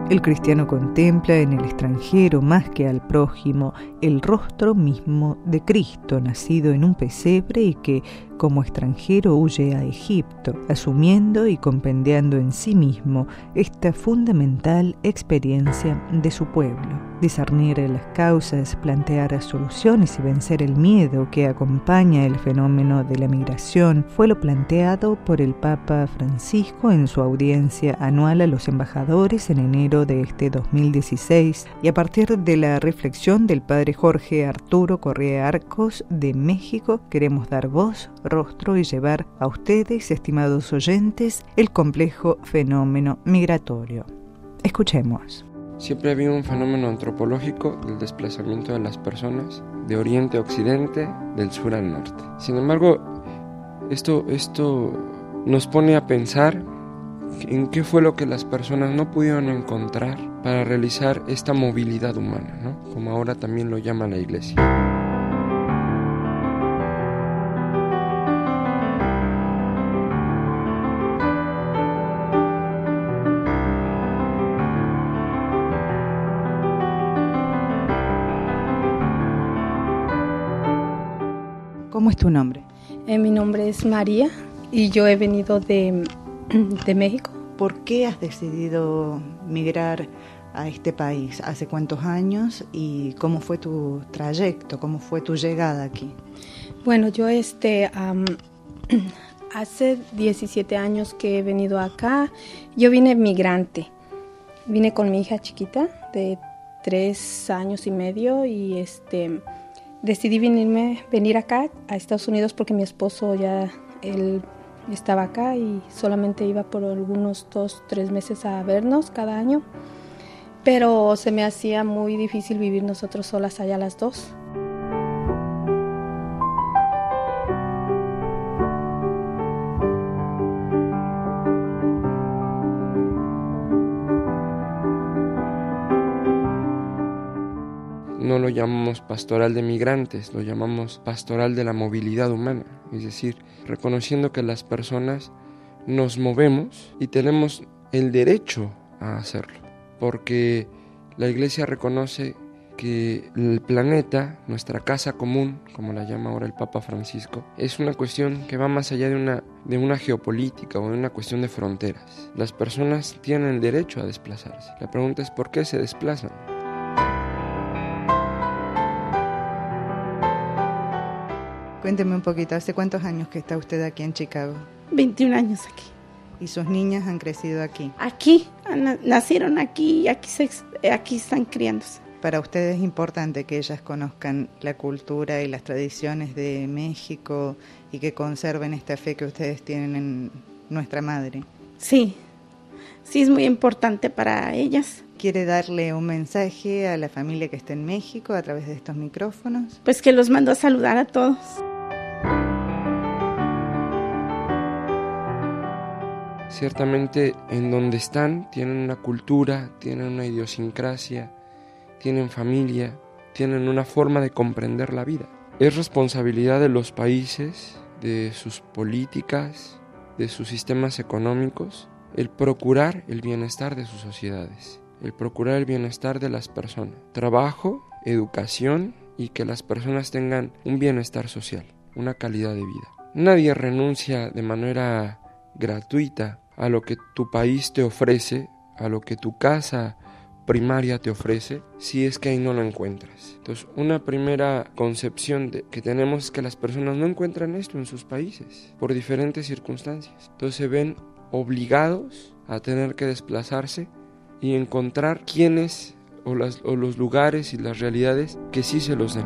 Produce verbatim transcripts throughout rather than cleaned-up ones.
El cristiano contempla en el extranjero más que al prójimo el rostro mismo de Cristo, nacido en un pesebre y que, como extranjero, huye a Egipto, asumiendo y compendiando en sí mismo esta fundamental experiencia de su pueblo. Discernir las causas, plantear soluciones y vencer el miedo que acompaña el fenómeno de la migración fue lo planteado por el Papa Francisco en su audiencia anual a los embajadores en enero de este dos mil dieciséis, y a partir de la reflexión del padre Jorge Arturo Correa Arcos de México, queremos dar voz, rostro y llevar a ustedes, estimados oyentes, el complejo fenómeno migratorio. Escuchemos. Siempre ha habido un fenómeno antropológico del desplazamiento de las personas de oriente a occidente, del sur al norte. Sin embargo, esto, esto nos pone a pensar en qué fue lo que las personas no pudieron encontrar para realizar esta movilidad humana, ¿no? Como ahora también lo llama la Iglesia. ¿Cómo es tu nombre? Eh, mi nombre es María y yo he venido de, de México. ¿Por qué has decidido migrar a este país? ¿Hace cuántos años? ¿Y cómo fue tu trayecto? ¿Cómo fue tu llegada aquí? Bueno, yo este um, hace diecisiete años que he venido acá. Yo vine migrante. Vine con mi hija chiquita de tres años y medio y este... Decidí venirme, venir acá a Estados Unidos porque mi esposo ya él estaba acá y solamente iba por algunos dos, tres meses a vernos cada año. Pero se me hacía muy difícil vivir nosotros solas allá las dos. No lo llamamos pastoral de migrantes, lo llamamos pastoral de la movilidad humana, es decir, reconociendo que las personas nos movemos y tenemos el derecho a hacerlo, porque la Iglesia reconoce que el planeta, nuestra casa común, como la llama ahora el Papa Francisco, es una cuestión que va más allá de una, de una geopolítica o de una cuestión de fronteras. Las personas tienen el derecho a desplazarse. La pregunta es ¿por qué se desplazan? Cuénteme un poquito, ¿hace cuántos años que está usted aquí en Chicago? veintiún años aquí. ¿Y sus niñas han crecido aquí? Aquí, nacieron aquí y aquí, se, aquí están criándose. Para usted es importante que ellas conozcan la cultura y las tradiciones de México y que conserven esta fe que ustedes tienen en nuestra madre. Sí, sí es muy importante para ellas. ¿Quiere darle un mensaje a la familia que está en México a través de estos micrófonos? Pues que los mando a saludar a todos. Ciertamente en donde están tienen una cultura, tienen una idiosincrasia, tienen familia, tienen una forma de comprender la vida. Es responsabilidad de los países, de sus políticas, de sus sistemas económicos, el procurar el bienestar de sus sociedades, el procurar el bienestar de las personas. Trabajo, educación y que las personas tengan un bienestar social, una calidad de vida. Nadie renuncia de manera gratuita a lo que tu país te ofrece, a lo que tu casa primaria te ofrece, si es que ahí no lo encuentras. Entonces, una primera concepción de, que tenemos es que las personas no encuentran esto en sus países, por diferentes circunstancias. Entonces se ven obligados a tener que desplazarse y encontrar quiénes o, las, o los lugares y las realidades que sí se los den.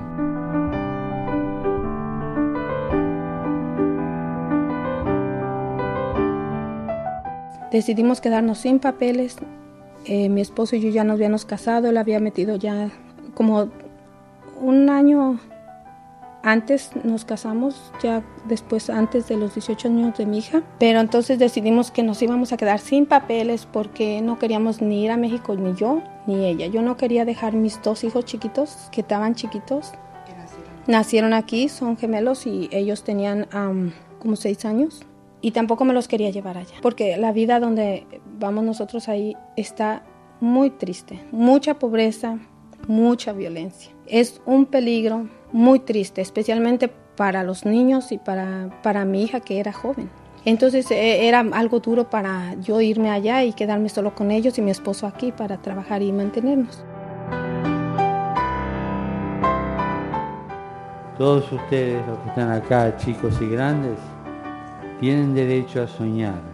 Decidimos quedarnos sin papeles. Eh, mi esposo y yo ya nos habíamos casado. Él había metido ya como un año antes nos casamos, ya después antes de los dieciocho años de mi hija. Pero entonces decidimos que nos íbamos a quedar sin papeles porque no queríamos ni ir a México, ni yo, ni ella. Yo no quería dejar mis dos hijos chiquitos, que estaban chiquitos. ¿Qué nacieron? Nacieron aquí, son gemelos y ellos tenían um, como seis años. Y tampoco me los quería llevar allá, porque la vida donde vamos nosotros ahí está muy triste, mucha pobreza, mucha violencia. Es un peligro muy triste, especialmente para los niños y para, para mi hija que era joven. Entonces eh, era algo duro para yo irme allá y quedarme solo con ellos y mi esposo aquí para trabajar y mantenernos. Todos ustedes, los que están acá, chicos y grandes, tienen derecho a soñar.